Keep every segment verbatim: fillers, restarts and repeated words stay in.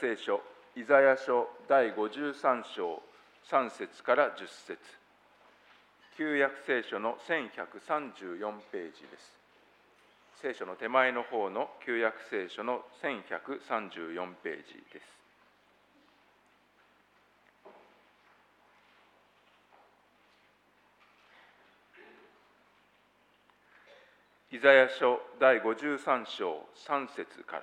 聖書イザヤ書だいごじゅうさん章さん節からじゅっ節、旧約聖書のせんひゃくさんじゅうよんページです。聖書の手前の方の旧約聖書のせんひゃくさんじゅうよんページです。イザヤ書だいごじゅうさん章さん節から。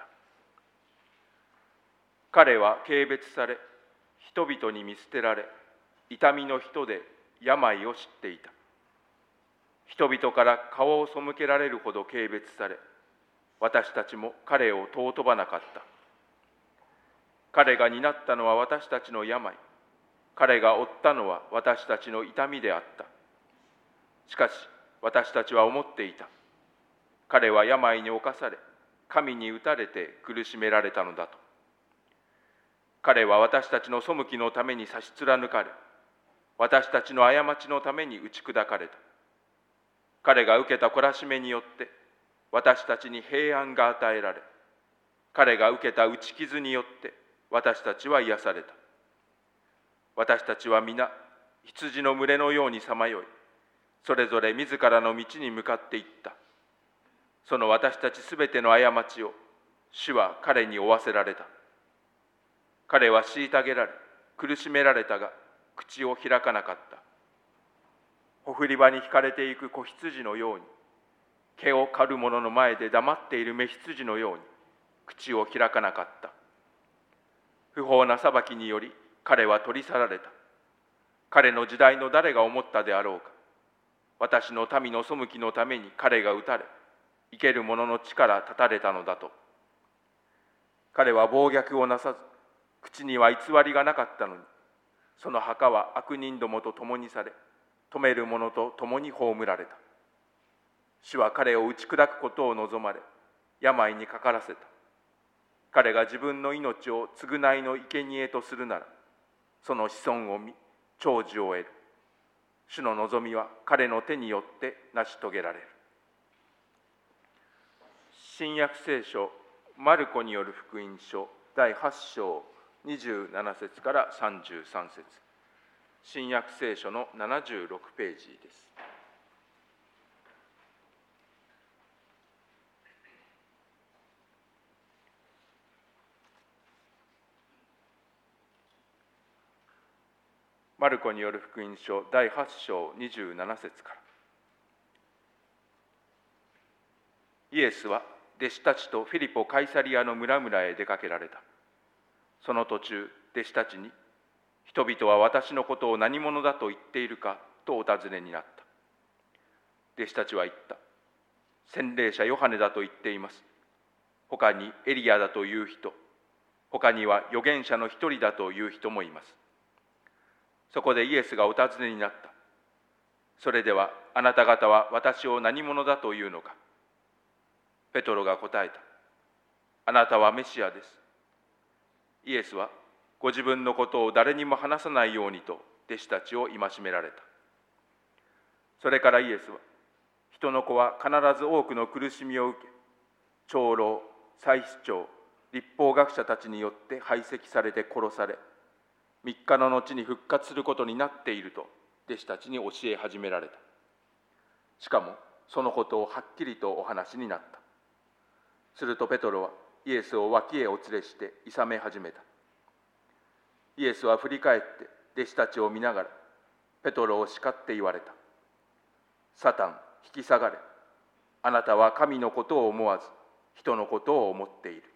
彼は軽蔑され、人々に見捨てられ、痛みの人で病を知っていた。人々から顔を背けられるほど軽蔑され、私たちも彼を尊ばなかった。彼が担ったのは私たちの病、彼が負ったのは私たちの痛みであった。しかし私たちは思っていた。彼は病に侵され、神に打たれて苦しめられたのだと。彼は私たちの背きのために差し貫かれ、私たちの過ちのために打ち砕かれた。彼が受けた懲らしめによって、私たちに平安が与えられ、彼が受けた打ち傷によって、私たちは癒された。私たちは皆、羊の群れのようにさまよい、それぞれ自らの道に向かっていった。その私たちすべての過ちを、主は彼に負わせられた。彼は虐げられ、苦しめられたが、口を開かなかった。ほふり場に引かれていく子羊のように、毛を刈る者の前で黙っている雌羊のように、口を開かなかった。不法な裁きにより、彼は取り去られた。彼の時代の誰が思ったであろうか。私の民の背きのために彼が打たれ、生ける者の地から断たれたのだと。彼は暴虐をなさず、口には偽りがなかったのに、その墓は悪人どもと共にされ、止める者と共に葬られた。主は彼を打ち砕くことを望まれ、病にかからせた。彼が自分の命を償いの生贄とするなら、その子孫を見、長寿を得る。主の望みは彼の手によって成し遂げられる。新約聖書マルコによる福音書だいはち章にじゅうなな節からさんじゅうさん節、新約聖書のななじゅうろくページです。マルコによる福音書だいはち章にじゅうなな節から。イエスは弟子たちとフィリポ・カイサリアの村々へ出かけられた。その途中、弟子たちに、人々は私のことを何者だと言っているかとお尋ねになった。弟子たちは言った。洗礼者ヨハネだと言っています。他にエリアだという人、他には預言者の一人だという人もいます。そこでイエスがお尋ねになった。それではあなた方は私を何者だというのか。ペトロが答えた。あなたはメシアです。イエスはご自分のことを誰にも話さないようにと弟子たちを戒められた。それからイエスは、人の子は必ず多くの苦しみを受け、長老、祭司長、律法学者たちによって排斥されて殺され、三日の後に復活することになっていると弟子たちに教え始められた。しかもそのことをはっきりとお話になった。するとペトロはイエスを脇へお連れしていさめ始めた。イエスは振り返って弟子たちを見ながらペトロを叱って言われた。サタン、引き下がれ。あなたは神のことを思わず人のことを思っている。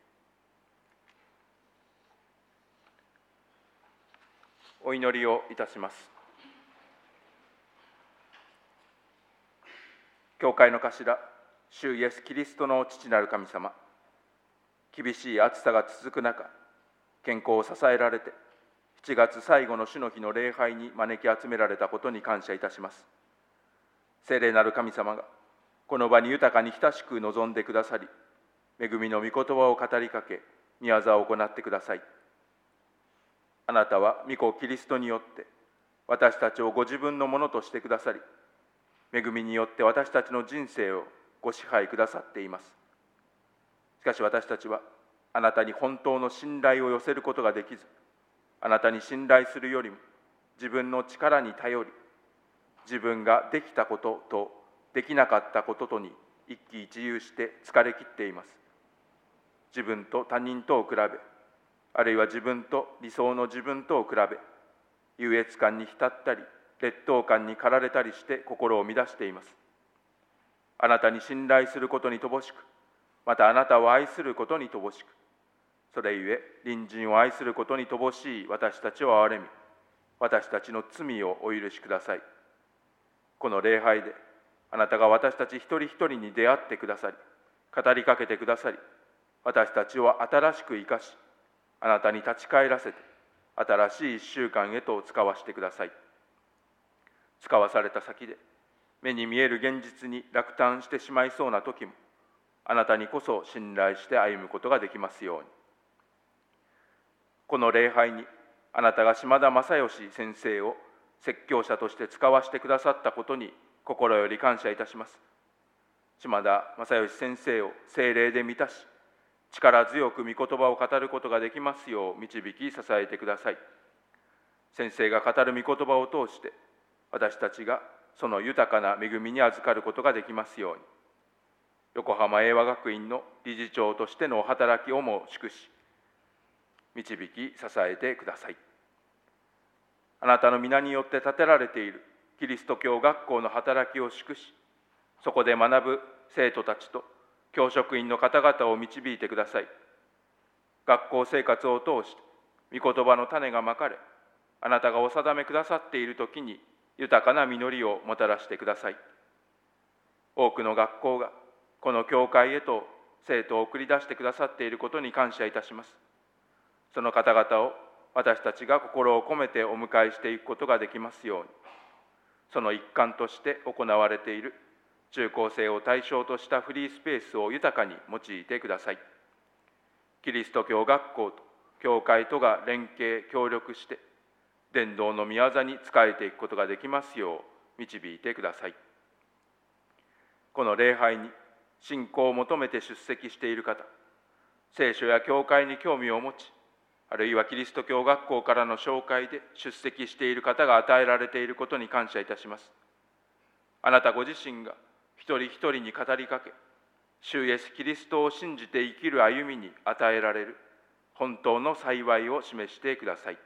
お祈りをいたします。教会の頭、主イエス・キリストの父なる神様、厳しい暑さが続く中、健康を支えられて、しちがつ最後の主の日の礼拝に招き集められたことに感謝いたします。聖霊なる神様が、この場に豊かに親しく臨んでくださり、恵みの御言葉を語りかけ、御業を行ってください。あなたは御子キリストによって、私たちをご自分のものとしてくださり、恵みによって私たちの人生をご支配くださっています。しかし私たちは、 あなたに本当の信頼を寄せることができず、あなたに信頼するよりも自分の力に頼り、自分ができたこととできなかったこととに一喜一憂して疲れ切っています。自分と他人とを比べ、あるいは自分と理想の自分とを比べ、優越感に浸ったり、劣等感に駆られたりして心を乱しています。あなたに信頼することに乏しく、またあなたを愛することに乏しく、それゆえ隣人を愛することに乏しい私たちを憐れみ、私たちの罪をお許しください。この礼拝で、あなたが私たち一人一人に出会ってくださり、語りかけてくださり、私たちを新しく生かし、あなたに立ち返らせて、新しい一週間へと使わしてください。使わされた先で、目に見える現実に落胆してしまいそうな時も、あなたにこそ信頼して歩むことができますように。この礼拝に、あなたが島田正義先生を説教者として使わしてくださったことに心より感謝いたします。島田正義先生を聖霊で満たし、力強く御言葉を語ることができますよう導き支えてください。先生が語る御言葉を通して、私たちがその豊かな恵みに預かることができますように。横浜英和学院の理事長としてのお働きをも祝し、導き支えてください。あなたの皆によって建てられているキリスト教学校の働きを祝し、そこで学ぶ生徒たちと教職員の方々を導いてください。学校生活を通して御言葉の種がまかれ、あなたがお定めくださっているときに豊かな実りをもたらしてください。多くの学校がこの教会へと生徒を送り出してくださっていることに感謝いたします。その方々を私たちが心を込めてお迎えしていくことができますように、その一環として行われている中高生を対象としたフリースペースを豊かに用いてください。キリスト教学校と教会とが連携協力して伝道の御業に仕えていくことができますよう導いてください。この礼拝に信仰を求めて出席している方、聖書や教会に興味を持ち、あるいはキリスト教学校からの紹介で出席している方が与えられていることに感謝いたします。あなたご自身が一人一人に語りかけ、主イエスキリストを信じて生きる歩みに与えられる本当の幸いを示してください。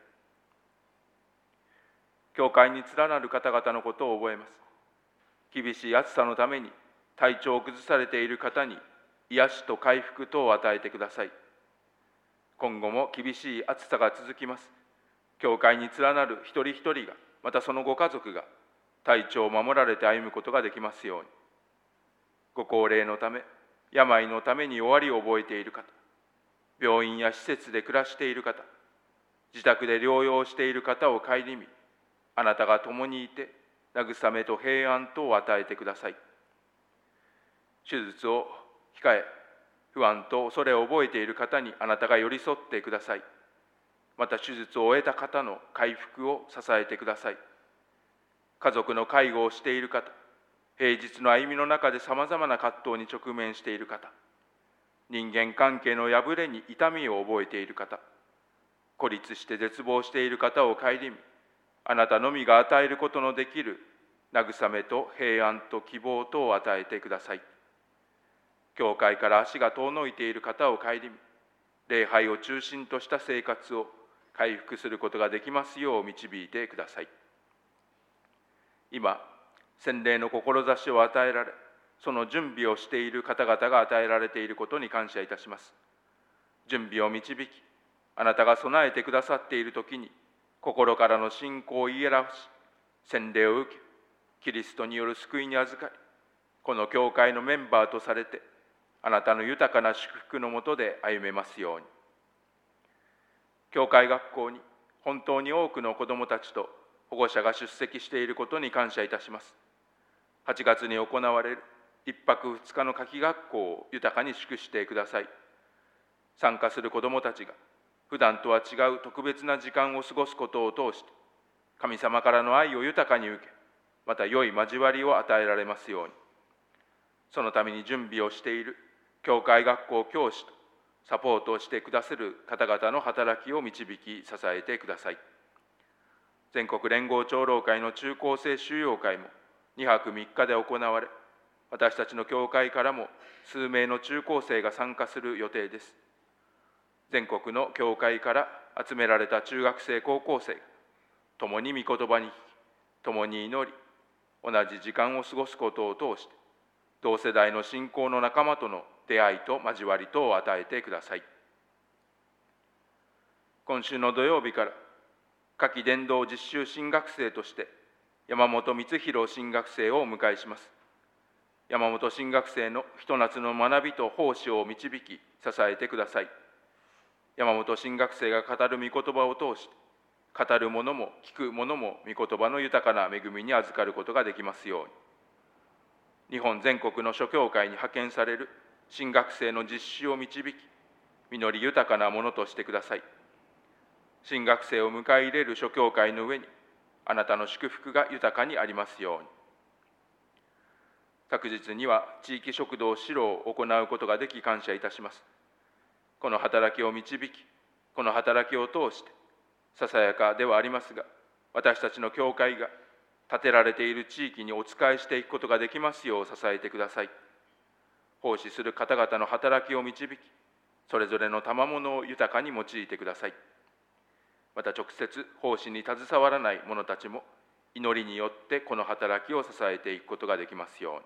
教会に連なる方々のことを覚えます。厳しい暑さのために体調を崩されている方に癒しと回復とを与えてください。今後も厳しい暑さが続きます。教会に連なる一人一人が、またそのご家族が体調を守られて歩むことができますように。ご高齢のため、病のために終わりを覚えている方、病院や施設で暮らしている方、自宅で療養している方を顧み、あなたが共にいて、慰めと平安とを与えてください。手術を控え、不安と恐れを覚えている方にあなたが寄り添ってください。また手術を終えた方の回復を支えてください。家族の介護をしている方、平日の歩みの中でさまざまな葛藤に直面している方、人間関係の破れに痛みを覚えている方、孤立して絶望している方を顧み、あなたのみが与えることのできる慰めと平安と希望とを与えてください。教会から足が遠のいている方を顧み、礼拝を中心とした生活を回復することができますよう導いてください。今、洗礼の志を与えられ、その準備をしている方々が与えられていることに感謝いたします。準備を導き、あなたが備えてくださっているときに、心からの信仰を言い表し、洗礼を受け、キリストによる救いに預かり、この教会のメンバーとされて、あなたの豊かな祝福のもとで歩めますように。教会学校に本当に多くの子どもたちと保護者が出席していることに感謝いたします。はちがつに行われるいっぱくふつかの夏季学校を豊かに祝してください。参加する子どもたちが普段とは違う特別な時間を過ごすことを通して、神様からの愛を豊かに受け、また良い交わりを与えられますように。そのために準備をしている教会学校教師と、 サポートしてくださる方々の働きを導き支えてください。全国連合長老会の中高生修養会もにはくみっかで行われ、私たちの教会からも数名の中高生が参加する予定です。全国の教会から集められた中学生高校生が共に御言葉に聞き、共に祈り、同じ時間を過ごすことを通して同世代の信仰の仲間との出会いと交わりとを与えてください。今週の土曜日から夏季伝道実習新学生として山本光弘新学生をお迎えします。山本新学生のひと夏の学びと奉仕を導き支えてください。山本新学生が語る御言葉を通して語る者も聞く者も御言葉の豊かな恵みに預かることができますように。日本全国の諸教会に派遣される新学生の実習を導き、実り豊かなものとしてください。新学生を迎え入れる諸教会の上に、あなたの祝福が豊かにありますように。昨日には地域食堂指導を行うことができ感謝いたします。この働きを導き、この働きを通して、ささやかではありますが、私たちの教会が建てられている地域にお仕えしていくことができますよう支えてください。奉仕する方々の働きを導き、それぞれの賜物を豊かに用いてください。また直接奉仕に携わらない者たちも、祈りによってこの働きを支えていくことができますように。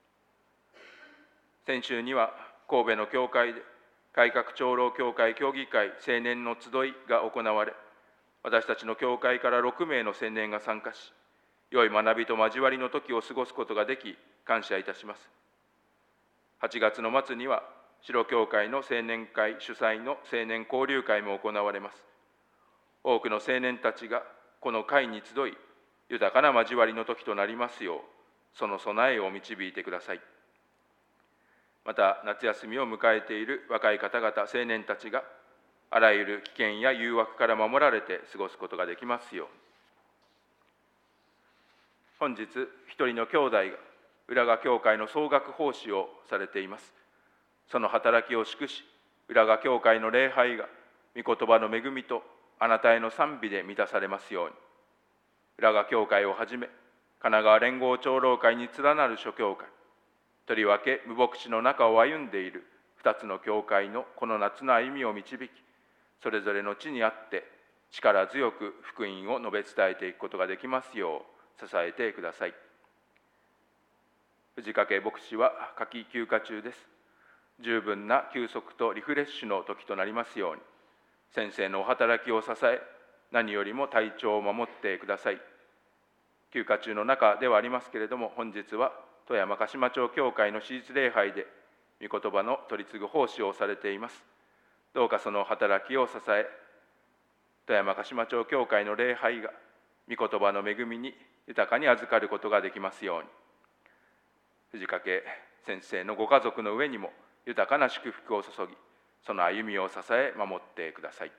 先週には神戸の教会で、改革長老協会協議会青年の集いが行われ、私たちの教会からろくめいの青年が参加し、良い学びと交わりの時を過ごすことができ、感謝いたします。はちがつの末には、白教会の青年会主催の青年交流会も行われます。多くの青年たちがこの会に集い、豊かな交わりの時となりますよう、その備えを導いてください。また、夏休みを迎えている若い方々、青年たちが、あらゆる危険や誘惑から守られて過ごすことができますように。本日、一人の兄弟が浦賀教会の総額奉仕をされています。その働きを祝し、浦賀教会の礼拝が、御言葉の恵みとあなたへの賛美で満たされますように。浦賀教会をはじめ、神奈川連合長老会に連なる諸教会、とりわけ無牧師の中を歩んでいる二つの教会のこの夏の歩みを導き、それぞれの地にあって力強く福音を述べ伝えていくことができますよう支えてください。藤掛牧師は夏季休暇中です。十分な休息とリフレッシュの時となりますように、先生のお働きを支え、何よりも体調を守ってください。休暇中の中ではありますけれども、本日は富山鹿島町教会の私立礼拝で御言葉の取り次ぐ奉仕をされています。どうかその働きを支え、富山鹿島町教会の礼拝が御言葉の恵みに豊かに預かることができますように。藤掛先生のご家族の上にも豊かな祝福を注ぎ、その歩みを支え守ってください。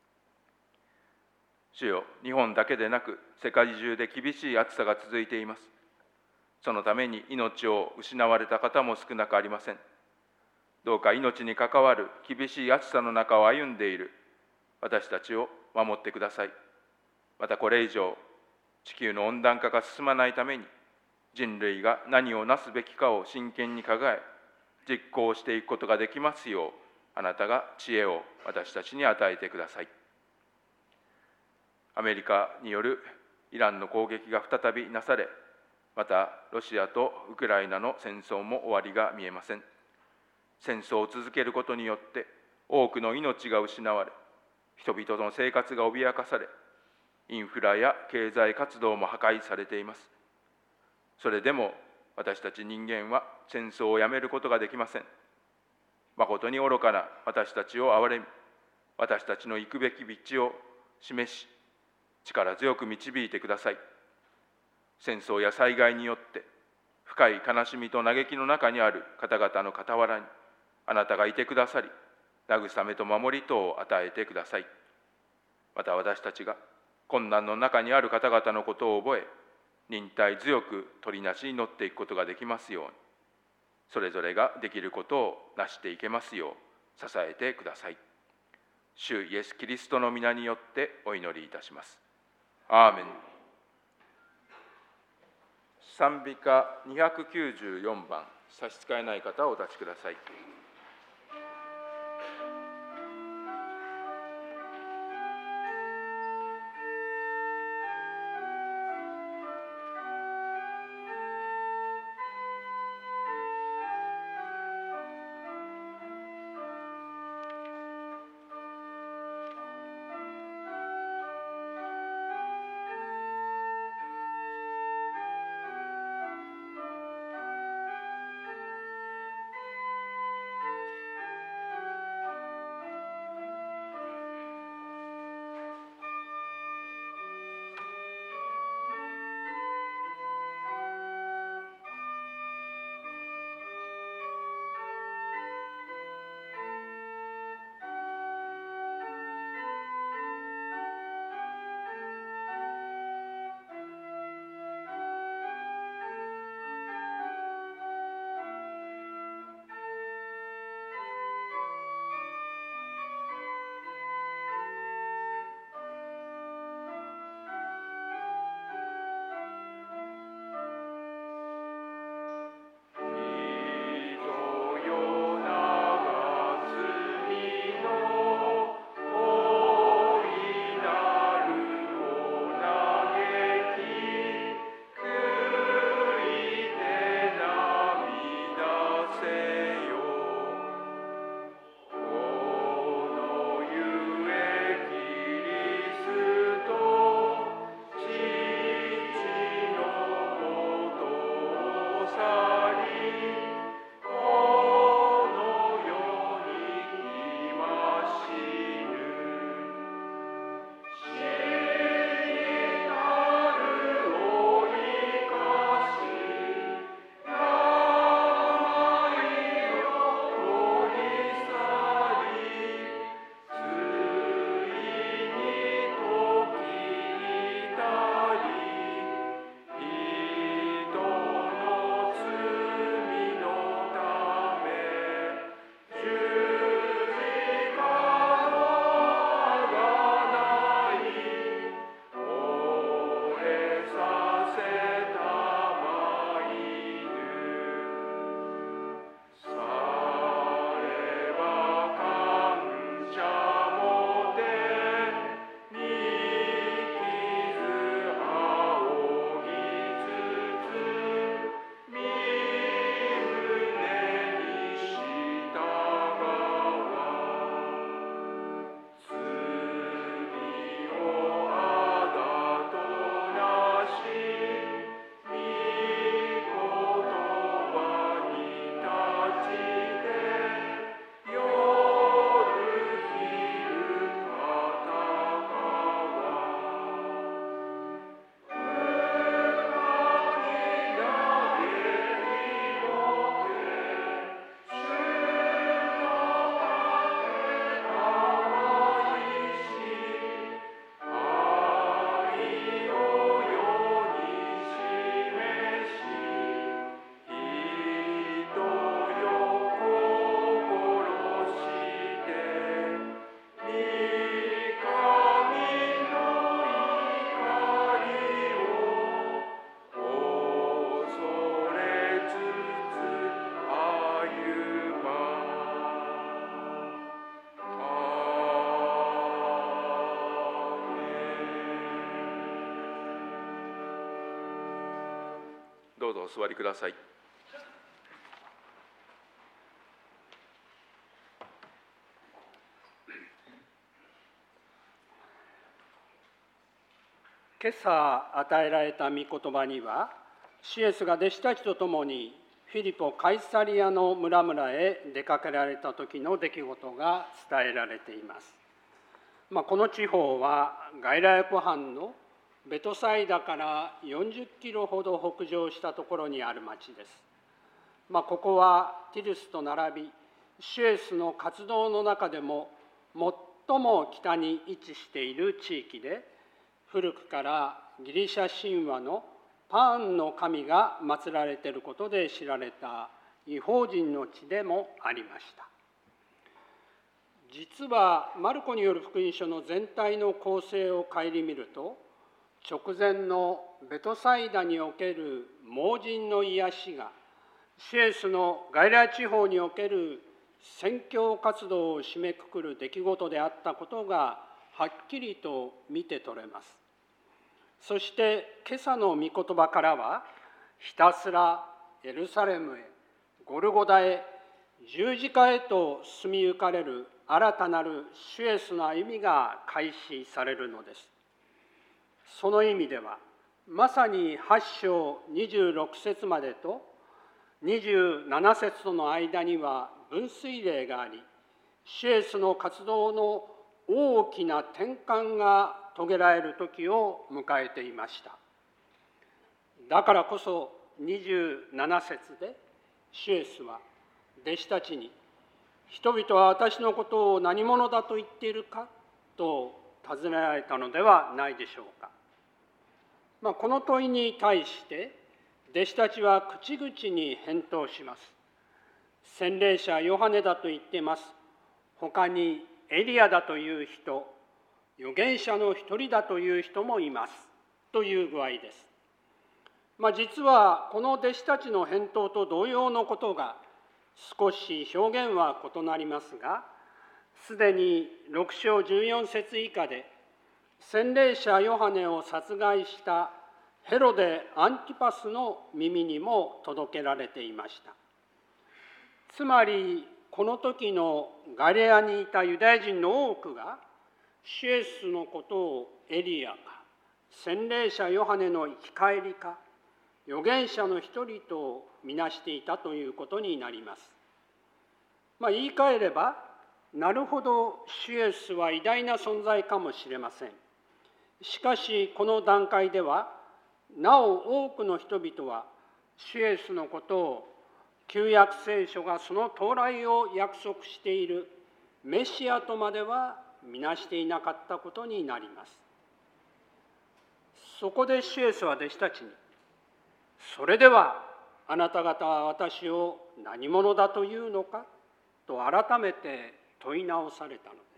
主よ、日本だけでなく世界中で厳しい暑さが続いています。そのために命を失われた方も少なくありません。どうか命に関わる厳しい暑さの中を歩んでいる私たちを守ってください。またこれ以上、地球の温暖化が進まないために、人類が何をなすべきかを真剣に考え、実行していくことができますよう、あなたが知恵を私たちに与えてください。アメリカによるイランの攻撃が再びなされ、またロシアとウクライナの戦争も終わりが見えません。戦争を続けることによって多くの命が失われ、人々の生活が脅かされ、インフラや経済活動も破壊されています。それでも私たち人間は戦争をやめることができません。まことに愚かな私たちを憐れみ、私たちの行くべき道を示し、力強く導いてください。戦争や災害によって深い悲しみと嘆きの中にある方々の傍らにあなたがいてくださり、慰めと守りとを与えてください。また私たちが困難の中にある方々のことを覚え、忍耐強く取りなしに乗っていくことができますように、それぞれができることを成していけますよう支えてください。主イエス・キリストの皆によってお祈りいたします。アーメン。賛美歌にひゃくきゅうじゅうよんばん、差し支えない方はお立ちください。どうぞお座りください。 今朝与えられた御言葉には、シエスが弟子たちと共にフィリポ・カイサリアの村々へ出かけられた時の出来事が伝えられています。まあ、この地方はガリラヤ湖畔のベトサイダからよんじゅっキロほど北上したところにある町です。まあ、ここはティルスと並び、シエスの活動の中でも最も北に位置している地域で、古くからギリシャ神話のパーンの神が祀られていることで知られた異邦人の地でもありました。 実はマルコによる福音書の全体の構成を顧みると、直前のベトサイダにおける盲人の癒しが、シエスのガリラヤ地方における宣教活動を締めくくる出来事であったことがはっきりと見て取れます。そして今朝の御言葉からは、ひたすらエルサレムへ、ゴルゴダへ、十字架へと進みゆかれる新たなる主イエスの歩みが開始されるのです。その意味では、まさにはち章にじゅうろく節までとにじゅうなな節との間には分水嶺があり、主イエスの活動の大きな転換が遂げられる時を迎えていました。だからこそにじゅうなな節で主イエスは弟子たちに、人々は私のことを何者だと言っているかと尋ねられたのではないでしょうか。まあ、この問いに対して弟子たちは口々に返答します。洗礼者ヨハネだと言っています。他にエリアだという人、預言者の一人だという人もいますという具合です。まあ、実はこの弟子たちの返答と同様のことが少し表現は異なりますが、すでにろく章じゅうよん節以下で洗礼者ヨハネを殺害したヘロデ・アンティパスの耳にも届けられていました。つまりこの時のガリレアにいたユダヤ人の多くが、主イエスのことをエリアか、洗礼者ヨハネの生き返りか、預言者の一人とみなしていたということになります。まあ、言い換えれば、なるほど主イエスは偉大な存在かもしれません。しかしこの段階では、なお多くの人々は主イエスのことを旧約聖書がその到来を約束しているメシアとまではみなしていなかったことになります。そこで主イエスは弟子たちに、それではあなた方は私を何者だというのかと改めて問い直されたのです。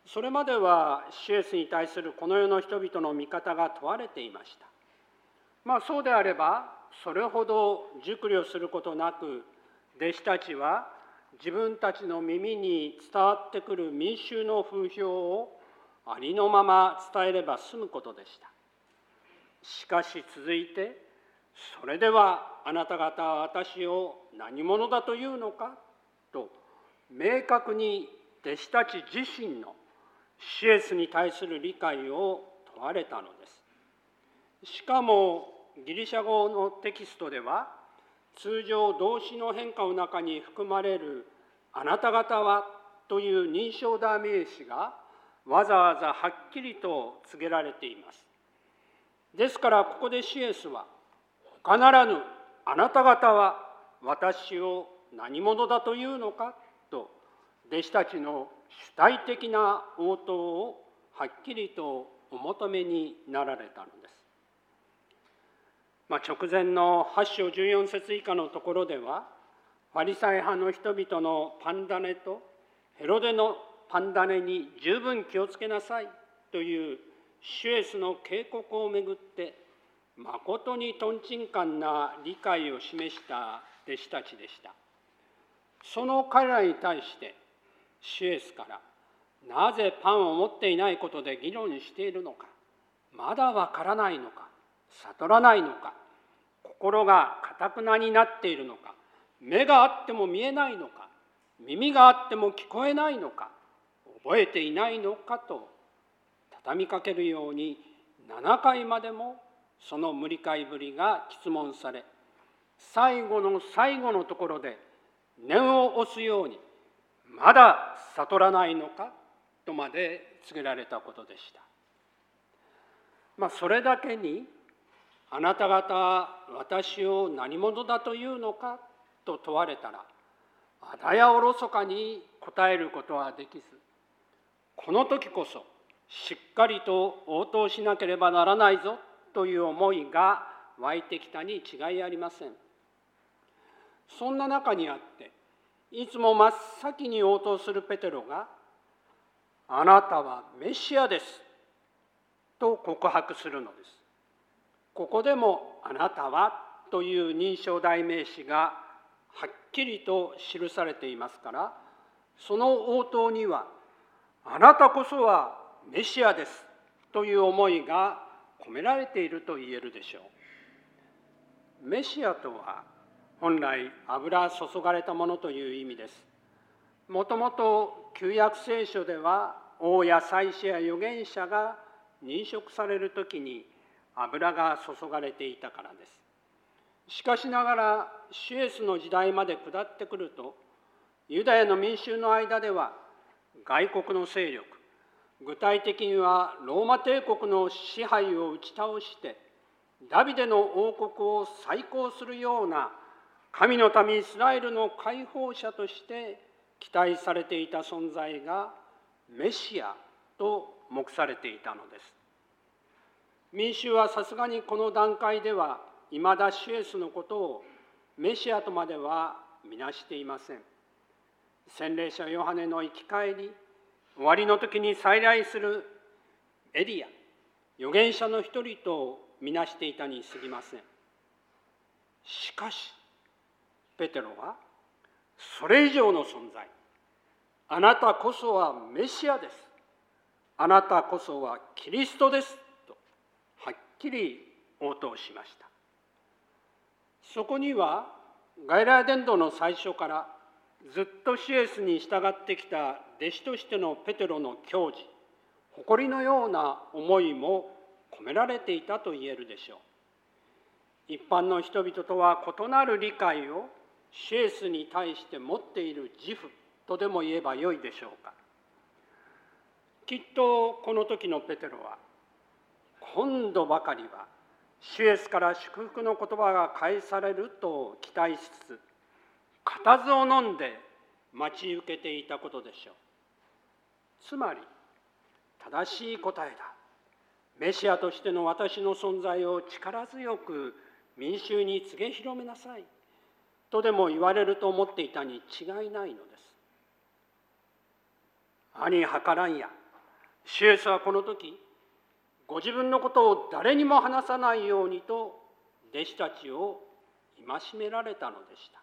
それまでは主イエスに対するこの世の人々の見方が問われていました。まあそうであれば、それほど熟慮することなく、弟子たちは自分たちの耳に伝わってくる民衆の風評をありのまま伝えれば済むことでした。しかし続いて、それではあなた方は私を何者だというのかと明確に弟子たち自身の主イエスに対する理解を問われたのです。しかもギリシャ語のテキストでは、通常動詞の変化の中に含まれるあなた方はという認証代名詞がわざわざはっきりと告げられています。ですからここで主イエスは、他ならぬあなた方は私を何者だというのかと弟子たちの主体的な応答をはっきりとお求めになられたのです。まあ、直前のはち章じゅうよん節以下のところでは、ファリサイ派の人々のパンダネとヘロデのパンダネに十分気をつけなさいという主イエスの警告をめぐって、まことにとんちんかんな理解を示した弟子たちでした。その彼らに対して主イエスから、なぜパンを持っていないことで議論しているのか、まだわからないのか、悟らないのか、心がかたくなになっているのか、目があっても見えないのか、耳があっても聞こえないのか、覚えていないのかと畳みかけるようにななかいまでもその無理解ぶりが詰問され、最後の最後のところで念を押すように、まだ悟らないのかとまで告げられたことでした。まあ、それだけに、あなた方は私を何者だというのかと問われたら、あだやおろそかに答えることはできず、この時こそしっかりと応答しなければならないぞという思いが湧いてきたに違いありません。そんな中にあって、 いつも真っ先に応答するペテロが、あなたはメシアですと告白するのです。ここでもあなたはという認証代名詞がはっきりと記されていますから、その応答にはあなたこそはメシアですという思いが込められていると言えるでしょう。メシアとは本来油注がれたものという意味です。もともと旧約聖書では王や祭司や預言者が認職されるときに油が注がれていたからです。しかしながら主イエスの時代まで下ってくると、ユダヤの民衆の間では外国の勢力、具体的にはローマ帝国の支配を打ち倒してダビデの王国を再興するような神の民イスラエルの解放者として期待されていた存在がメシアと目されていたのです。民衆はさすがにこの段階ではいまだ主イエスのことをメシアとまでは見なしていません。洗礼者ヨハネの生き返り、終わりの時に再来するエリア、預言者の一人と見なしていたに過ぎません。しかしペテロはそれ以上の存在、あなたこそはメシアです、あなたこそはキリストですとはっきり応答しました。そこには外来伝道の最初からずっと主イエスに従ってきた弟子としてのペテロの矜持、誇りのような思いも込められていたと言えるでしょう。一般の人々とは異なる理解を主イエスに対して持っている自負とでも言えばよいでしょうか。きっとこの時のペテロは、今度ばかりは主イエスから祝福の言葉が返されると期待しつつ、固唾を飲んで待ち受けていたことでしょう。つまり正しい答えだ、メシアとしての私の存在を力強く民衆に告げ広めなさいとでも言われると思っていたに違いないのです。兄はからんや、主イエスはこの時ご自分のことを誰にも話さないようにと弟子たちを戒められたのでした。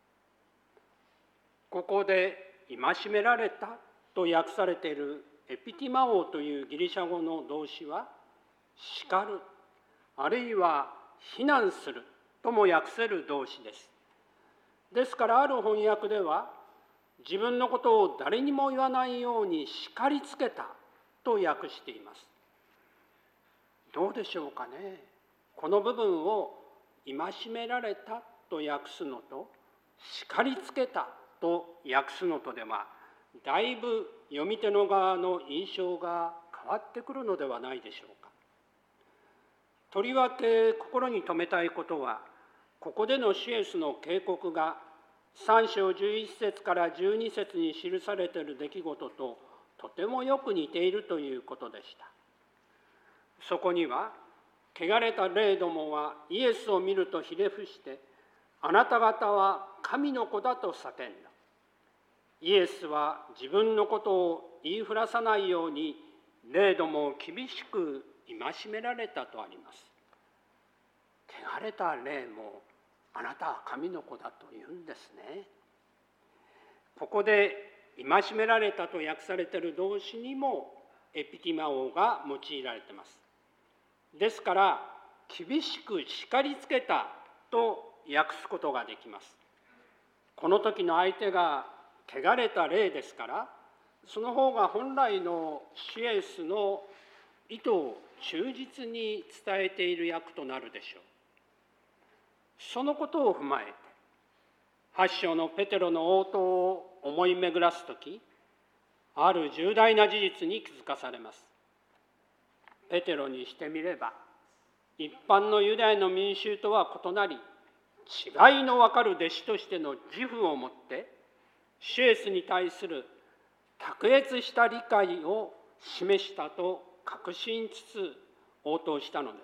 ここで戒められたと訳されているエピティマオというギリシャ語の動詞は、叱るあるいは非難するとも訳せる動詞です。ですからある翻訳では、自分のことを誰にも言わないように叱りつけたと訳しています。どうでしょうかね。この部分を戒められたと訳すのと叱りつけたと訳すのとでは、だいぶ読み手の側の印象が変わってくるのではないでしょうか。とりわけ心に留めたいことは、ここでの主イエスの警告がさん章じゅういち節からじゅうに節に記されている出来事ととてもよく似ているということでした。そこには、汚れた霊どもはイエスを見るとひれ伏して、あなた方は神の子だと叫んだ。イエスは自分のことを言いふらさないように霊どもを厳しく戒められたとあります。汚れた霊もあなたは神の子だと言うんですね。ここで戒められたと訳されている動詞にもエピティマオが用いられています。ですから厳しく叱りつけたと訳すことができます。この時の相手が汚れた霊ですから、その方が本来の主イエスの意図を忠実に伝えている訳となるでしょう。そのことを踏まえて、はち章のペテロの応答を思い巡らすとき、ある重大な事実に気づかされます。ペテロにしてみれば、一般のユダヤの民衆とは異なり、違いのわかる弟子としての自負を持って、主イエスに対する卓越した理解を示したと確信つつ応答したのです。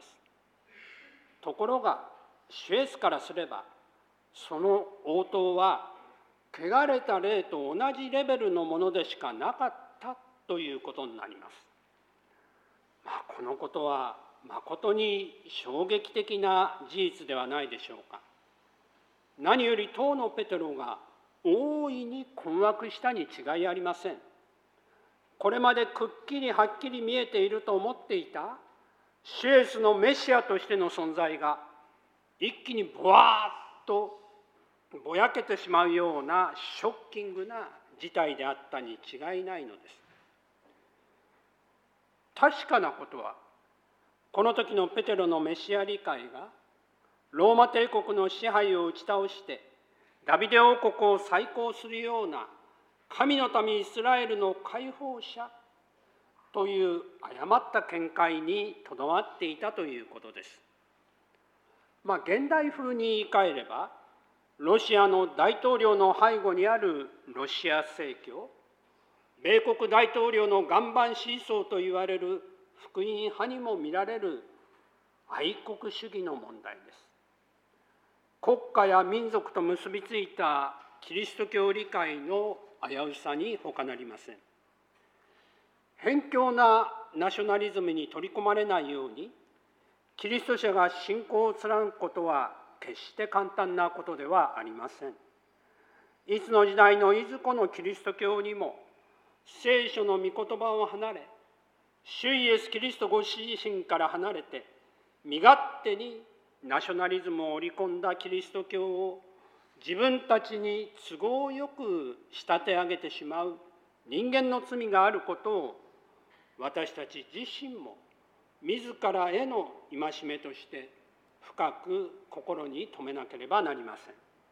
ところが、主イエスからすれば、その応答は汚れた霊と同じレベルのものでしかなかったということになります。まあ、このことはまことに衝撃的な事実ではないでしょうか。何より当のペテロが大いに困惑したに違いありません。これまでくっきりはっきり見えていると思っていた主イエスのメシアとしての存在が一気にボワーッとぼやけてしまうようなショッキングな事態であったに違いないのです。確かなことは、この時のペテロのメシア理解がローマ帝国の支配を打ち倒してダビデ王国を再興するような神の民イスラエルの解放者という誤った見解にとどまっていたということです。まあ、現代風に言い換えれば、ロシアの大統領の背後にあるロシア正教、米国大統領の岩盤思想といわれる福音派にも見られる愛国主義の問題です。国家や民族と結びついたキリスト教理解の危うさに他なりません。偏狭なナショナリズムに取り込まれないように、キリスト者が信仰を貫くことは決して簡単なことではありません。いつの時代のいずこのキリスト教にも、聖書の御言葉を離れ、主イエスキリストご自身から離れて、身勝手にナショナリズムを織り込んだキリスト教を自分たちに都合よく仕立て上げてしまう人間の罪があることを、私たち自身も自らへの戒めとして深く心に留めなければなりません。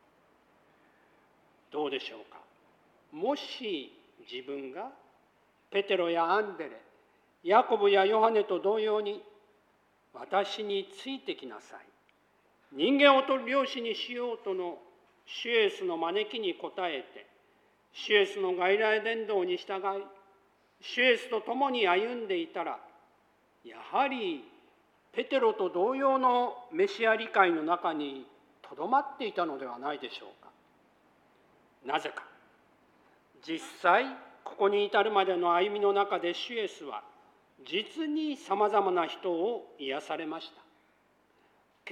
どうでしょうか。もし自分がペテロやアンデレ、ヤコブやヨハネと同様に、私についてきなさい、人間を取る漁師にしようとの主イエスの招きに応えて、主イエスの外来伝道に従い、主イエスと共に歩んでいたら、やはりペテロと同様のメシア理解の中にとどまっていたのではないでしょうか。なぜか、実際ここに至るまでの歩みの中で主イエスは実にさまざまな人を癒されました。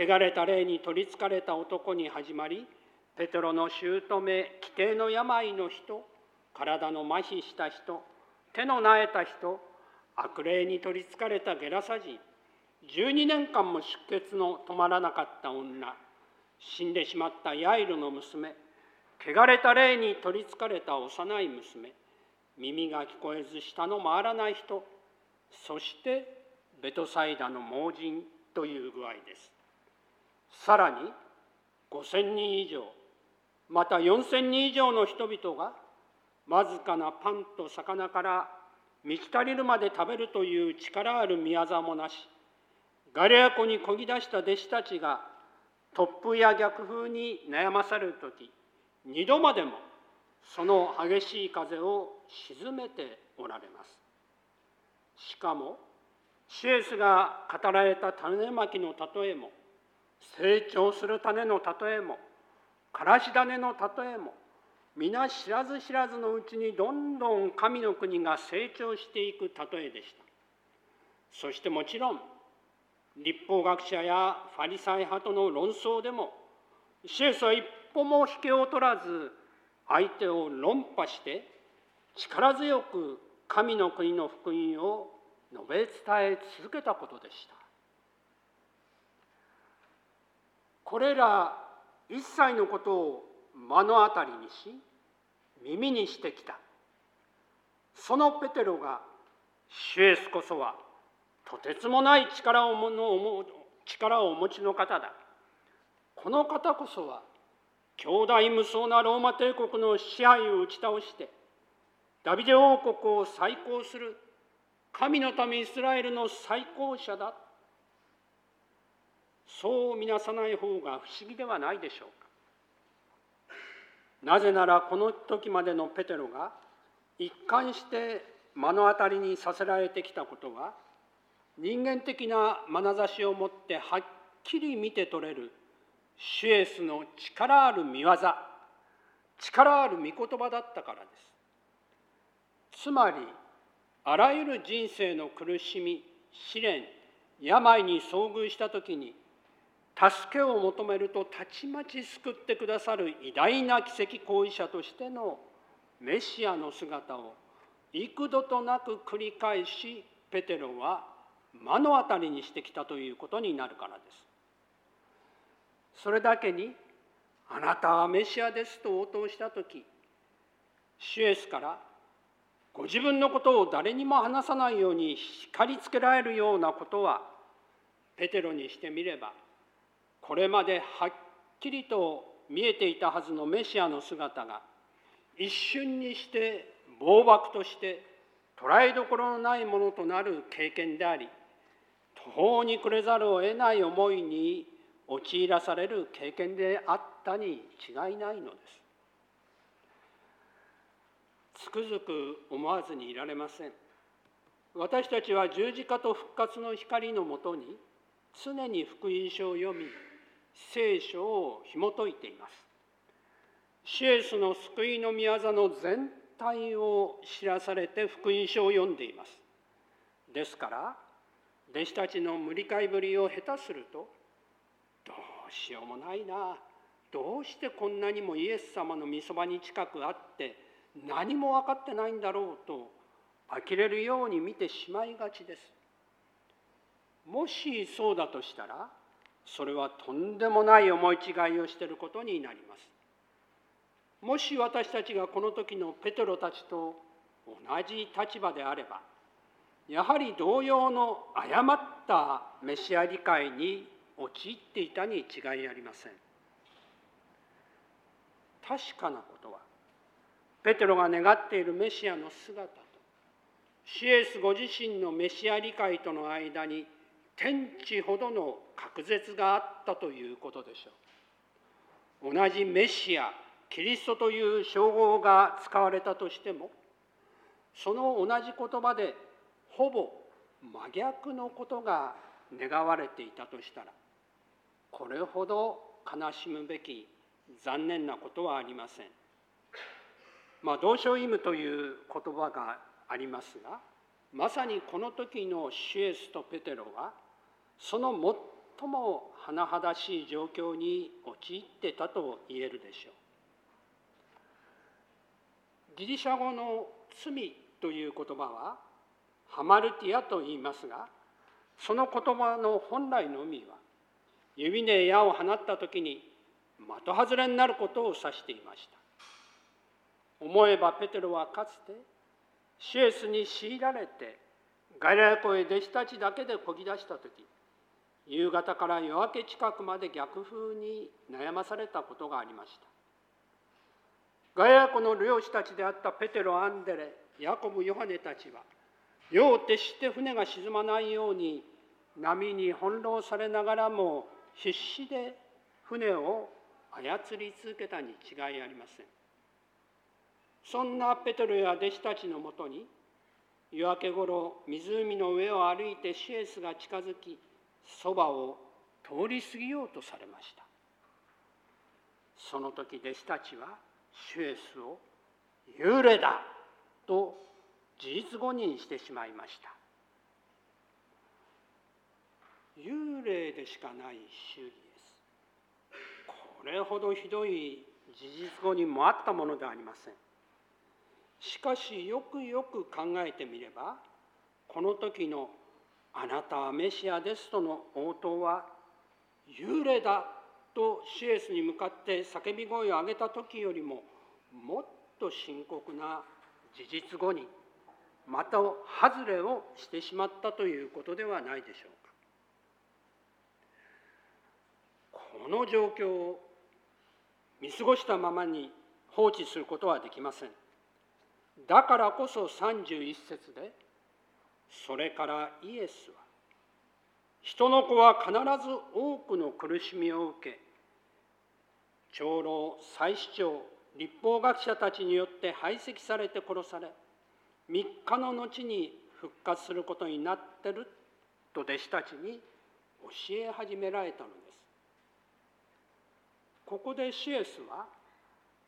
汚れた霊に取りつかれた男に始まり、ペテロの姑、奇貞の病の人、体の麻痺した人、手のなえた人、悪霊に取りつかれたゲラサ人、じゅうにねんかんも出血の止まらなかった女、死んでしまったヤイロの娘、汚れた霊に取りつかれた幼い娘、耳が聞こえず舌の回らない人、そしてベトサイダの盲人という具合です。さらにごせんにん以上、またよんせんにん以上の人々がわずかなパンと魚から満ち足りるまで食べるという力ある御業もなし、ガリラ湖に漕ぎ出した弟子たちが突風や逆風に悩まされるとき、二度までもその激しい風を鎮めておられます。しかも主イエスが語られた種まきの例えも、成長する種の例えも、からし種の例えも、皆知らず知らずのうちにどんどん神の国が成長していく例えでした。そしてもちろん律法学者やファリサイ派との論争でも、主イエスは一歩も引けを取らず相手を論破して力強く神の国の福音を述べ伝え続けたことでした。これら一切のことを目の当たりにし耳にしてきたそのペテロが、主イエスこそはとてつもない力をもの力をお持ちの方だ、この方こそは兄弟無双なローマ帝国の支配を打ち倒してダビデ王国を再興する神の民イスラエルの再興者だ、そう見なさない方が不思議ではないでしょうか。なぜならこの時までのペテロが一貫して目の当たりにさせられてきたことは、人間的な眼差しをもってはっきり見て取れる主イエスの力ある御業、 力ある御言葉だったからです。つまり、あらゆる人生の苦しみ、試練、病に遭遇したときに、助けを求めるとたちまち救ってくださる偉大な奇跡行為者としてのメシアの姿を幾度となく繰り返し、ペテロは目の当たりにしてきたということになるからです。それだけに、あなたはメシアですと応答したとき、主イエスからご自分のことを誰にも話さないように叱りつけられるようなことは、ペテロにしてみれば、これまではっきりと見えていたはずのメシアの姿が、一瞬にして暴漠として捉えどころのないものとなる経験であり、途方に暮れざるを得ない思いに陥らされる経験であったに違いないのです。つくづく思わずにいられません。私たちは十字架と復活の光のもとに常に福音書を読み、聖書を紐解いています。主イエスの救いの御業の全体を知らされて福音書を読んでいます。ですから、弟子たちの無理解ぶりを下手すると、どうしようもないな、どうしてこんなにもイエス様の御そばに近くあって何も分かってないんだろうと呆れるように見てしまいがちです。もしそうだとしたら、それはとんでもない思い違いをしていることになります。もし私たちがこの時のペテロたちと同じ立場であれば、やはり同様の誤ったメシア理解に陥っていたに違いありません。確かなことは、ペテロが願っているメシアの姿と、主イエスご自身のメシア理解との間に天地ほどの隔絶があったということでしょう。同じメシア、キリストという称号が使われたとしても、その同じ言葉でほぼ真逆のことが願われていたとしたら、これほど悲しむべき残念なことはありません。まあ、同床異夢という言葉がありますが、まさにこの時の主イエスとペテロは、その最も甚だしい状況に陥っていたと言えるでしょう。ギリシャ語の罪という言葉はハマルティアと言いますが、その言葉の本来の意味は、指で矢を放った時に的外れになることを指していました。思えばペテロはかつて主イエスに強いられてガリラヤ湖へ弟子たちだけで漕ぎ出した時、夕方から夜明け近くまで逆風に悩まされたことがありました。ガリラヤ湖の漁師たちであったペテロ、アンデレ、ヤコブ、ヨハネたちは、夜を徹して船が沈まないように波に翻弄されながらも必死で船を操り続けたに違いありません。そんなペテロや弟子たちのもとに、夜明けごろ湖の上を歩いて主イエスが近づき、そばを通り過ぎようとされました。その時弟子たちは主イエスを幽霊だと事実誤認してしまいました。幽霊でしかない主イエス、これほどひどい事実誤認もあったものではありません。しかしよくよく考えてみれば、この時のあなたはメシアですとの応答は、幽霊だと主イエスに向かって叫び声を上げた時よりももっと深刻な事実誤認、また外れをしてしまったということではないでしょうか。この状況を見過ごしたままに放置することはできません。だからこそさんじゅういっ節で、それからイエスは、人の子は必ず多くの苦しみを受け、長老、祭司長、律法学者たちによって排斥されて殺され、みっかの後に復活することになっていると弟子たちに教え始められたのです。ここで主イエスは、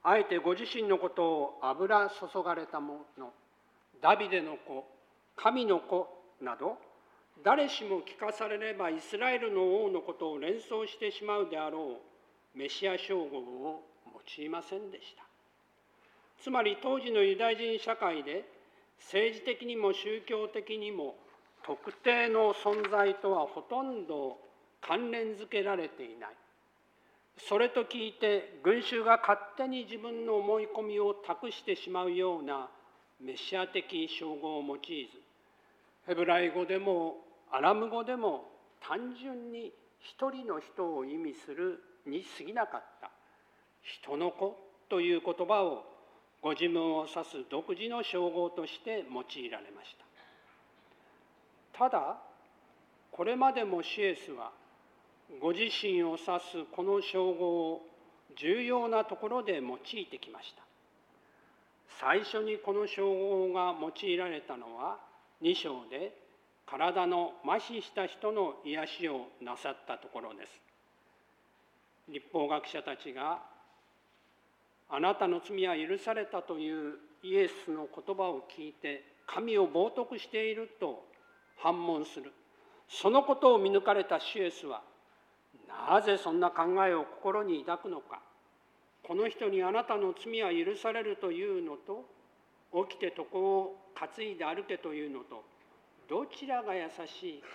あえてご自身のことを油注がれたもの、ダビデの子、神の子など、誰しも聞かされればイスラエルの王のことを連想してしまうであろうメシア称号を用いませんでした。つまり当時のユダヤ人社会で政治的にも宗教的にも特定の存在とはほとんど関連づけられていない。それと聞いて群衆が勝手に自分の思い込みを託してしまうようなメシア的称号を用いず、ヘブライ語でもアラム語でも単純に一人の人を意味するに過ぎなかった人の子という言葉をご自分を指す独自の称号として用いられました。ただ、これまでもシエスはご自身を指すこの称号を重要なところで用いてきました。最初にこの称号が用いられたのはに章で体の麻痺した人の癒しをなさったところです。律法学者たちがあなたの罪は許されたというイエスの言葉を聞いて神を冒涜していると反問する。そのことを見抜かれたシエスは、なぜそんな考えを心に抱くのか。この人にあなたの罪は許されるというのと、起きて床を担いで歩けというのと、どちらが優しいか。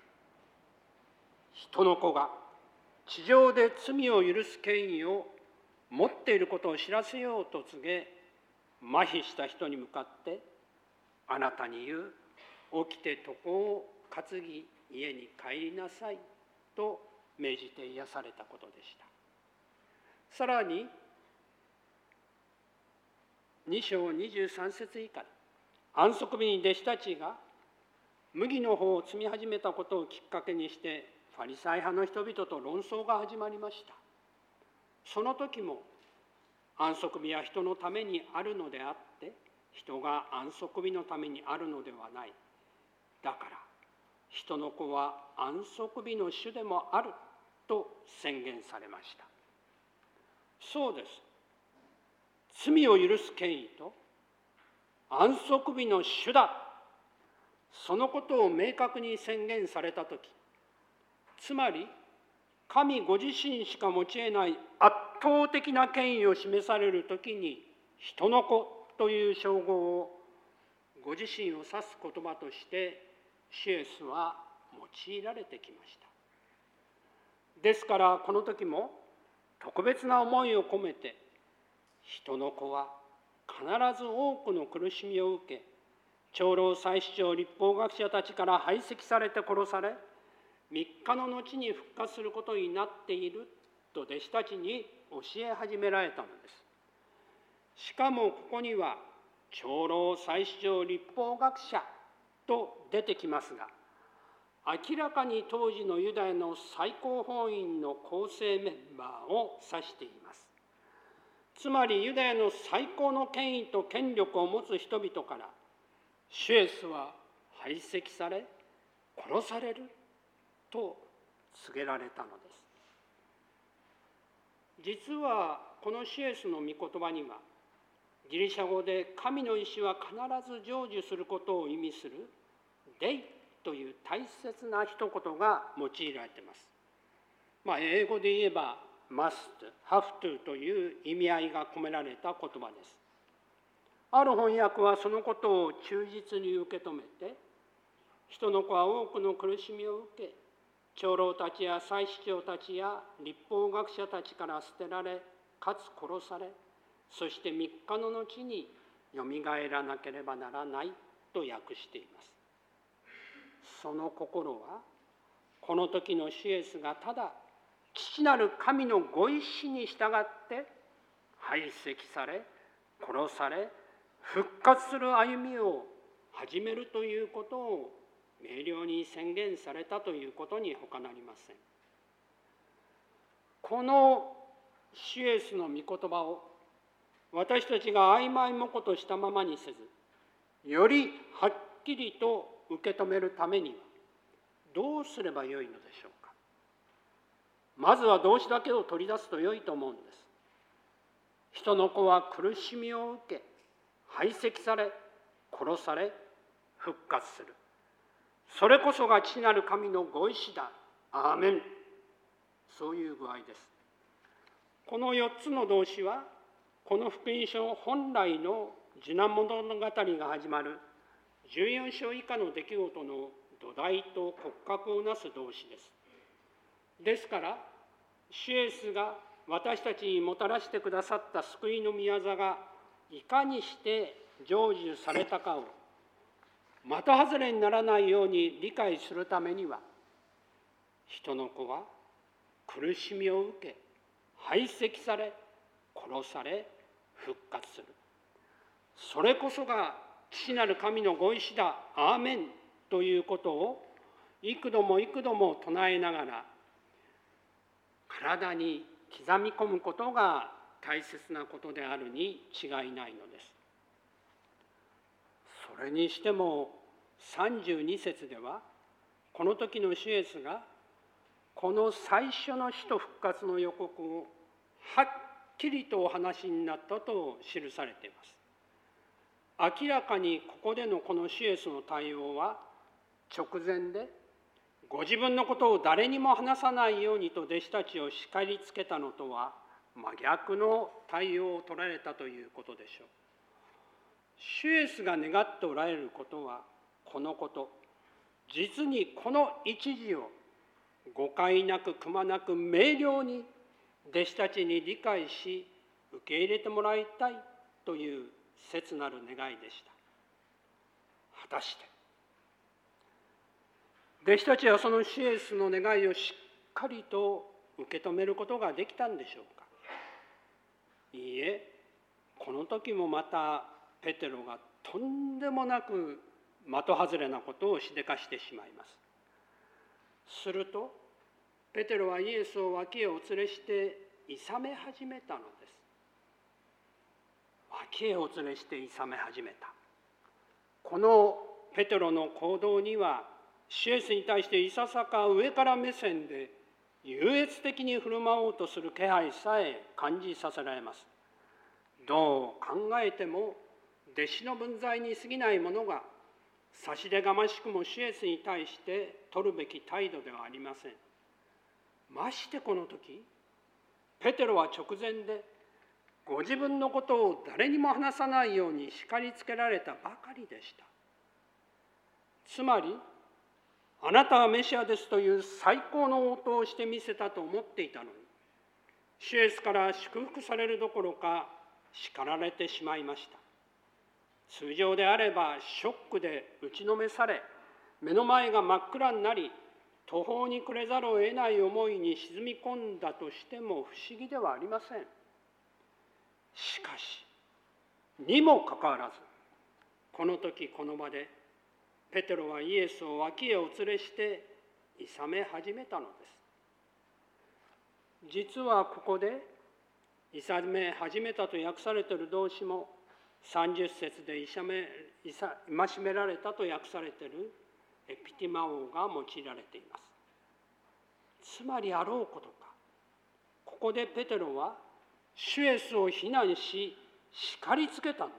人の子が地上で罪を許す権威を持っていることを知らせようと告げ、麻痺した人に向かって、あなたに言う、起きて床を担ぎ家に帰りなさいと命じて癒されたことでした。さらにに章にじゅうさん節以下で、安息日に弟子たちが麦の方を摘み始めたことをきっかけにして、ファリサイ派の人々と論争が始まりました。その時も安息日は人のためにあるのであって、人が安息日のためにあるのではない。だから人の子は安息日の主でもあると宣言されました。そうです。罪を許す権威と安息日の主だ、そのことを明確に宣言されたとき、つまり神ご自身しか持ち得ない圧倒的な権威を示されるときに、人の子という称号をご自身を指す言葉としてシエスは用いられてきました。ですからこの時も特別な思いを込めて、人の子は必ず多くの苦しみを受け、長老祭司長律法学者たちから排斥されて殺され、みっかの後に復活することになっていると弟子たちに教え始められたのです。しかもここには長老祭司長律法学者と出てきますが、明らかに当時のユダヤの最高法院の構成メンバーを指しています。つまりユダヤの最高の権威と権力を持つ人々からシエスは排斥され殺されると告げられたのです。実はこのシエスの御言葉には、ギリシャ語で神の意志は必ず成就することを意味するデイという大切な一言が用いられています。まあ、英語で言えば must, have to という意味合いが込められた言葉です。ある翻訳はそのことを忠実に受け止めて、人の子は多くの苦しみを受け、長老たちや祭司長たちや律法学者たちから捨てられ、かつ殺され、そしてみっかの後によみがえらなければならないと訳しています。その心は、この時のシエスがただ父なる神のご意志に従って排斥され、殺され、復活する歩みを始めるということを明瞭に宣言されたということに他なりません。このシエスの御言葉を私たちが曖昧もことしたままにせず、よりはっきりと受け止めるためにはどうすればよいのでしょうか。まずは動詞だけを取り出すとよいと思うんです。 人の子は苦しみを受け、排斥され、殺され、復活する。それこそが父なる神のご意志だ。アーメン。そういう具合です。このよっつの動詞は、この福音書本来の受難物語が始まるじゅうよん章以下の出来事の土台と骨格をなす動詞です。ですから、主イエスが私たちにもたらしてくださった救いの御業がいかにして成就されたかを的外れにならないように理解するためには、人の子は苦しみを受け、排斥され、殺され、復活する。それこそが父なる神のご意志だ。アーメンということを幾度も幾度も唱えながら、体に刻み込むことが大切なことであるに違いないのです。それにしてもさんじゅうに節では、この時の主イエスがこの最初の死と復活の予告をはっきりとお話しになったと記されています。明らかにここでのこの主イエスの対応は直前で、ご自分のことを誰にも話さないようにと弟子たちを叱りつけたのとは真逆の対応を取られたということでしょう。主イエスが願っておられることはこのこと、実にこの一時を誤解なくくまなく明瞭に弟子たちに理解し受け入れてもらいたいという切なる願いでした。果たして弟子たちはその主イエスの願いをしっかりと受け止めることができたんでしょうか。いいえ、この時もまたペテロがとんでもなく的外れなことをしでかしてしまいます。するとペテロはイエスを脇へお連れしていさめ始めたのです。脇へお連れしていさめ始めた。このペテロの行動には、主イエスに対していささか上から目線で優越的に振る舞おうとする気配さえ感じさせられます。どう考えても弟子の分際に過ぎないものが、差し出がましくも主イエスに対して取るべき態度ではありません。ましてこの時、ペテロは直前でご自分のことを誰にも話さないように叱りつけられたばかりでした。つまり、あなたはメシアですという最高の応答をしてみせたと思っていたのに、主イエスから祝福されるどころか叱られてしまいました。通常であればショックで打ちのめされ、目の前が真っ暗になり、途方に暮れざるを得ない思いに沈み込んだとしても不思議ではありません。しかし、にもかかわらず、この時この場で、ペテロはイエスを脇へお連れしていさめ始めたのです。実はここで、いさめ始めたと訳されている動詞も、さんじゅっ節でいさめ、いさ、戒められたと訳されているエピティマオが用いられています。つまりあろうことか、ここでペテロは主イエスを非難し叱りつけたのです。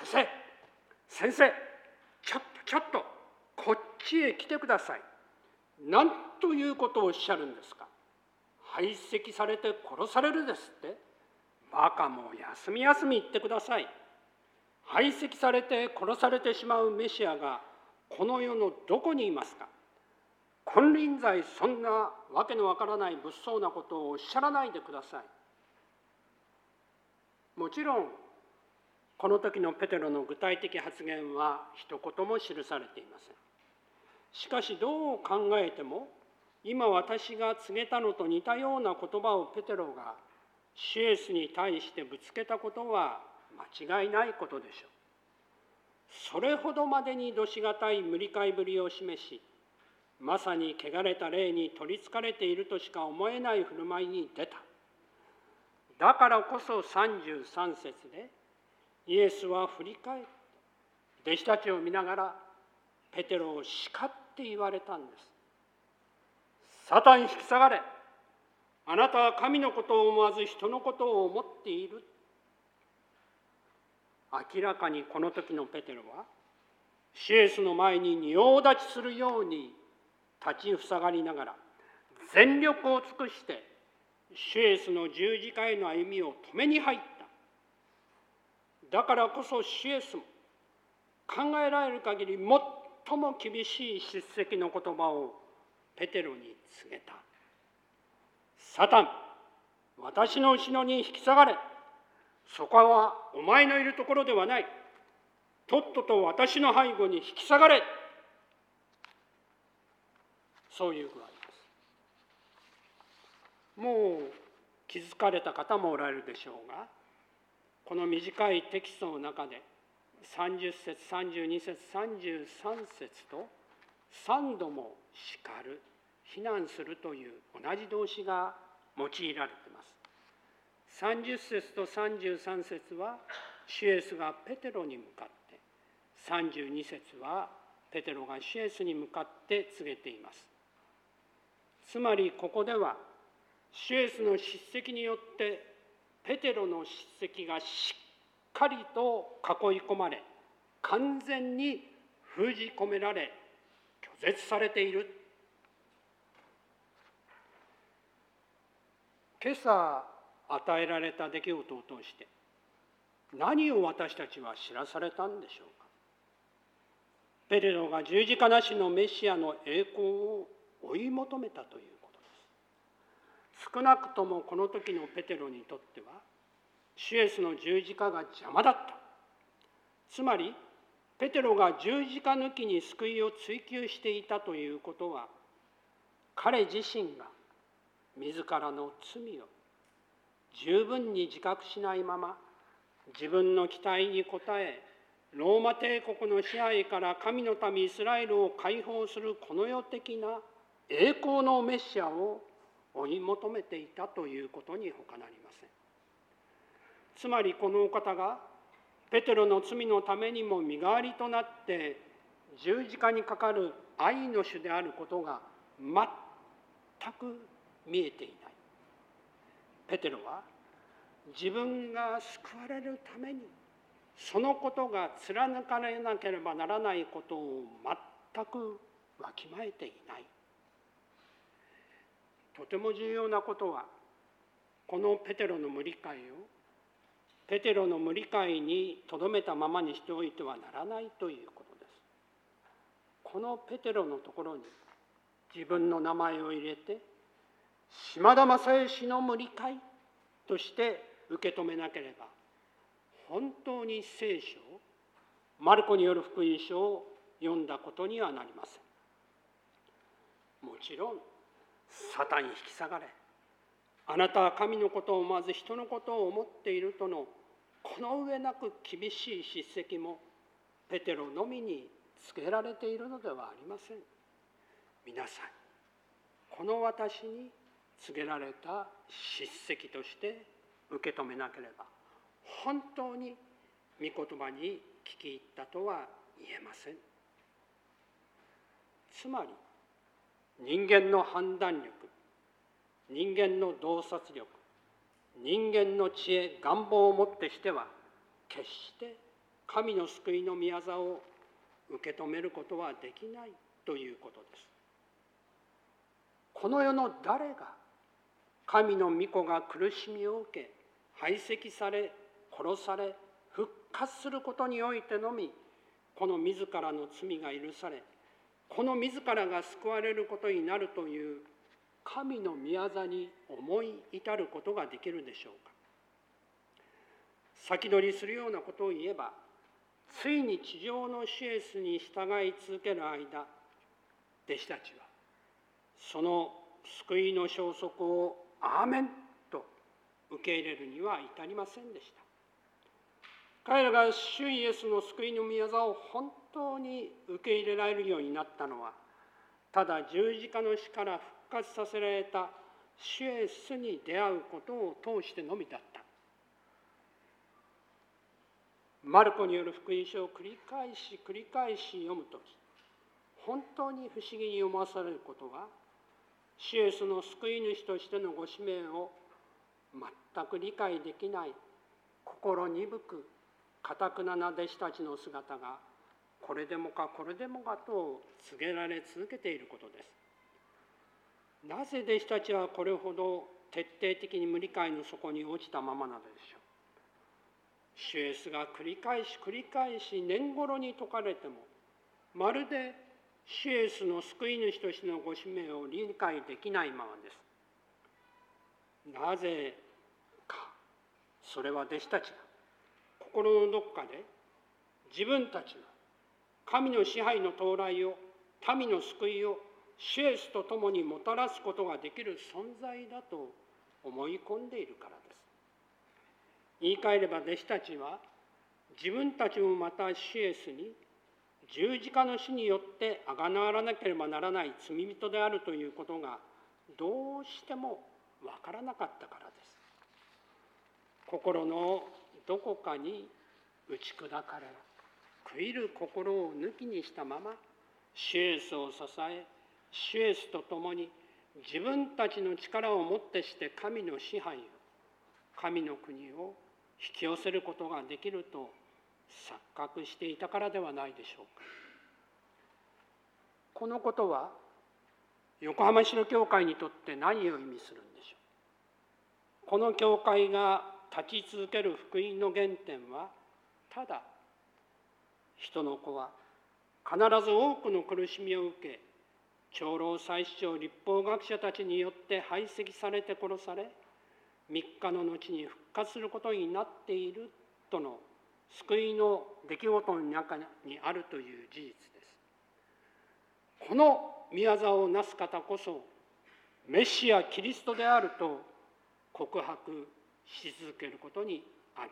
先生、先生、ちょっとちょっとこっちへ来てください。何ということをおっしゃるんですか。排斥されて殺されるですって。バカも休み休み言ってください。排斥されて殺されてしまうメシアがこの世のどこにいますか。金輪際そんなわけのわからない物騒なことをおっしゃらないでください。もちろんこの時のペテロの具体的発言は一言も記されていません。しかしどう考えても、今私が告げたのと似たような言葉をペテロが主イエスに対してぶつけたことは間違いないことでしょう。それほどまでにどしがたい無理解ぶりを示し、まさに汚れた霊に取りつかれているとしか思えない振る舞いに出た。だからこそさんじゅうさん節でイエスは振り返って弟子たちを見ながらペテロを叱って言われたんです。サタン引き下がれ。 あなたは神のことを思わず人のことを思っている。明らかにこの時のペテロは、シエスの前に仁王立ちするように立ちふさがりながら、全力を尽くしてシエスの十字架への歩みを止めに入った。だからこそシエスも考えられる限り最も厳しい叱責の言葉をペテロに告げた。サタン、私の後ろに引き下がれ。そこはお前のいるところではない。とっとと私の背後に引き下がれ。そういう具合です。もう気づかれた方もおられるでしょうが、この短いテキストの中でさんじゅっ節、さんじゅうに節、さんじゅうさん節とさんども叱る、非難するという同じ動詞が用いられています。さんじゅっ節とさんじゅうさん節はシエスがペテロに向かって、さんじゅうに節はペテロがシエスに向かって告げています。つまりここではシエスの叱責によってペテロの叱責がしっかりと囲い込まれ、完全に封じ込められ、拒絶されている。今朝与えられた出来事を通して何を私たちは知らされたんでしょうか。ペテロが十字架なしのメシアの栄光を追い求めたということです。少なくともこの時のペテロにとってはシエスの十字架が邪魔だった。つまりペテロが十字架抜きに救いを追求していたということは、彼自身が自らの罪を十分に自覚しないまま、自分の期待に応え、ローマ帝国の支配から神の民イスラエルを解放するこの世的な栄光のメシアを追い求めていたということに他なりません。つまりこのお方がペテロの罪のためにも身代わりとなって十字架にかかる愛の主であることが全く見えていない。ペテロは自分が救われるためにそのことが貫かれなければならないことを全くわきまえていない。とても重要なことは、このペテロの無理解をペテロの無理解にとどめたままにしておいてはならないということです。このペテロのところに自分の名前を入れて、島田正義の無理解として受け止めなければ、本当に聖書、マルコによる福音書を読んだことにはなりません。もちろん、サタンに引き下がれ。あなたは神のことを思わず人のことを思っているとのこの上なく厳しい叱責もペテロのみにつけられているのではありません。皆さん、この私に告げられた叱責として受け止めなければ本当に御言葉に聞き入ったとは言えません。つまり人間の判断力、人間の洞察力、人間の知恵、願望をもってしては決して神の救いの御業を受け止めることはできないということです。この世の誰が神の御子が苦しみを受け、排斥され、殺され、復活することにおいてのみ、この自らの罪が許され、この自らが救われることになるという神の御業に思い至ることができるでしょうか。先取りするようなことを言えば、ついに地上のシエスに従い続ける間、弟子たちはその救いの消息をアーメンと受け入れるには至りませんでした。彼らが主イエスの救いの御業を本当に受け入れられるようになったのは、ただ十字架の死から復活させられた主イエスに出会うことを通してのみだった。マルコによる福音書を繰り返し繰り返し読むとき、本当に不思議に思わされることは、 主イエスの救い主としてのご使命を全く理解できない心鈍く堅くなな弟子たちの姿がこれでもかこれでもかと告げられ続けていることです。なぜ弟子たちはこれほど徹底的に無理解の底に落ちたままなのでしょう。主イエスが繰り返し繰り返し年頃に説かれても、まるで主イエスの救い主としてのご使命を理解できないままです。なぜか、それは弟子たちが心のどこかで自分たちの神の支配の到来を、民の救いを主イエスと共にもたらすことができる存在だと思い込んでいるからです。言い換えれば弟子たちは自分たちもまた主イエスに十字架の死によってあがなわらなければならない罪人であるということがどうしてもわからなかったからです。心のどこかに打ち砕かれ、悔いる心を抜きにしたまま、主イエスを支え、主イエスと共に自分たちの力をもってして神の支配を、神の国を引き寄せることができると錯覚していたからではないでしょうか。このことは横浜市の教会にとって何を意味するんでしょう。この教会が立ち続ける福音の原点は、ただ人の子は必ず多くの苦しみを受け、長老祭司長律法学者たちによって排斥されて殺され、みっかの後に復活することになっているとの救いの出来事の中にあるという事実です。この御業をなす方こそメシアキリストであると告白し続けることにある。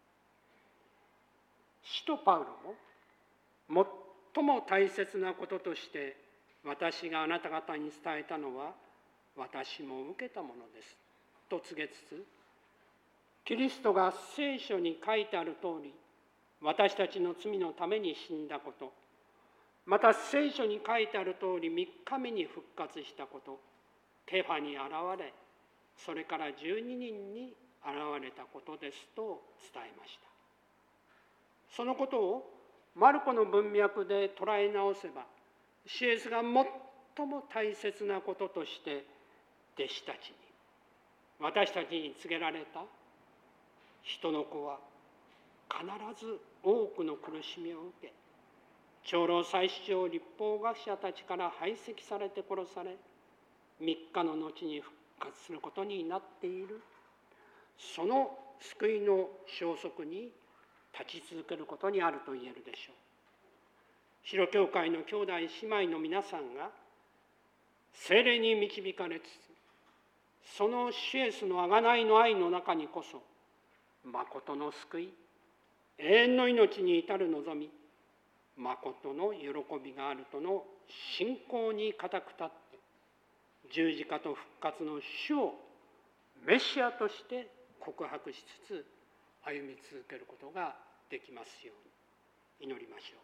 使徒パウロも最も大切なこととして私があなた方に伝えたのは私も受けたものですと告げつつ、キリストが聖書に書いてある通り私たちの罪のために死んだこと、また聖書に書いてある通りみっかめに復活したこと、ケファに現れ、それからじゅうににんに現れたことですと伝えました。そのことをマルコの文脈で捉え直せば、主イエスが最も大切なこととして弟子たちに、私たちに告げられた、人の子は必ず多くの苦しみを受け、長老祭司長律法学者たちから排斥されて殺され、みっかの後に復活することになっている、その救いの消息に立ち続けることにあると言えるでしょう。白教会の兄弟姉妹の皆さんが聖霊に導かれつつ、その主イエスの贖いの愛の中にこそ誠の救い、永遠の命に至る望み、誠の喜びがあるとの信仰に固く立って、十字架と復活の主をメシアとして告白しつつ歩み続けることができますように祈りましょう。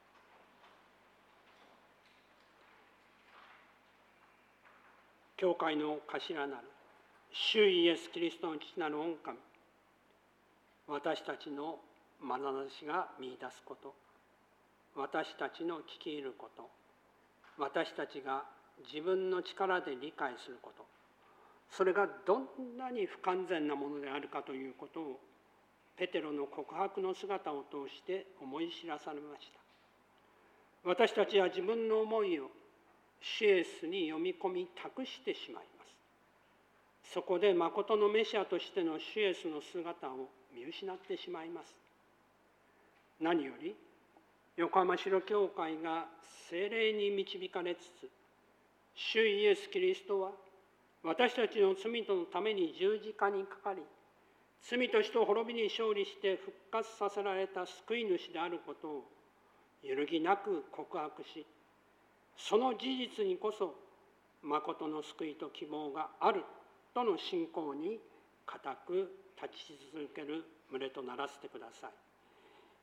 教会の頭なる主イエスキリストの父なる御神、私たちの眼差しが見出すこと、私たちの聞き入ること、私たちが自分の力で理解すること、それがどんなに不完全なものであるかということをペテロの告白の姿を通して思い知らされました。私たちは自分の思いを主イエスに読み込み託してしまいます。そこで誠のメシアとしての主イエスの姿を見失ってしまいます。何より横浜白教会が聖霊に導かれつつ、主イエスキリストは私たちの罪のために十字架にかかり、罪と死と滅びに勝利して復活させられた救い主であることを揺るぎなく告白し、その事実にこそ誠の救いと希望があるとの信仰に固く立ち続ける群れとならせてください。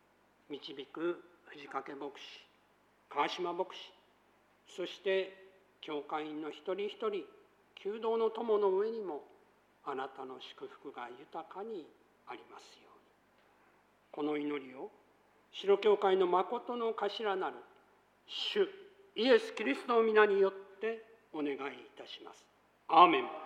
導く藤掛牧師、川島牧師、そして教会員の一人一人、求道の友の上にもあなたの祝福が豊かにありますように。この祈りを白教会の誠の頭なる主イエス・キリストの皆によってお願いいたします。アーメン。